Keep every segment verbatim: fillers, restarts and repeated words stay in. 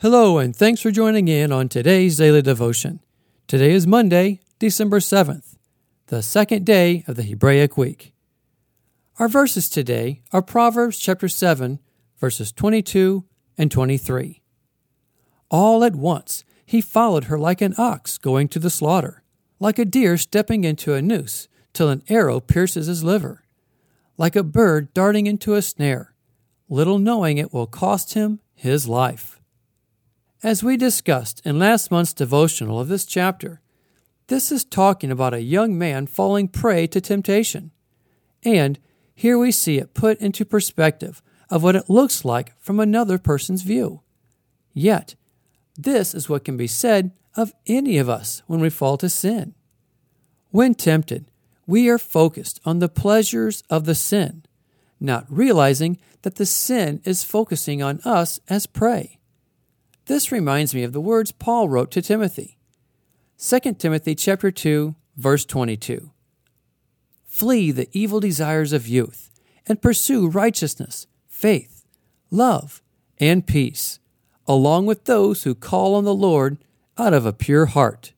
Hello, and thanks for joining in on today's Daily Devotion. Today is Monday, December seventh, the second day of the Hebraic week. Our verses today are Proverbs chapter seven, verses twenty-two and twenty-three. All at once he followed her like an ox going to the slaughter, like a deer stepping into a noose till an arrow pierces his liver, like a bird darting into a snare, little knowing it will cost him his life. As we discussed in last month's devotional of this chapter, this is talking about a young man falling prey to temptation. And here we see it put into perspective of what it looks like from another person's view. Yet, this is what can be said of any of us when we fall to sin. When tempted, we are focused on the pleasures of the sin, not realizing that the sin is focusing on us as prey. This reminds me of the words Paul wrote to Timothy. Second Timothy chapter two, verse twenty-two. Flee the evil desires of youth, and pursue righteousness, faith, love, and peace, along with those who call on the Lord out of a pure heart.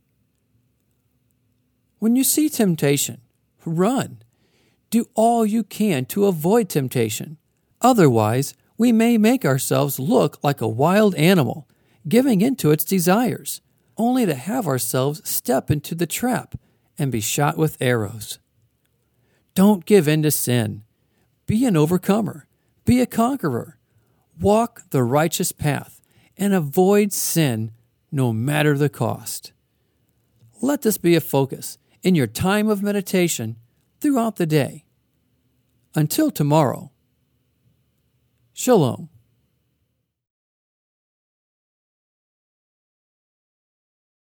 When you see temptation, run. Do all you can to avoid temptation. Otherwise, we may make ourselves look like a wild animal, giving into its desires, only to have ourselves step into the trap and be shot with arrows. Don't give in to sin. Be an overcomer. Be a conqueror. Walk the righteous path and avoid sin no matter the cost. Let this be a focus in your time of meditation throughout the day. Until tomorrow, Shalom.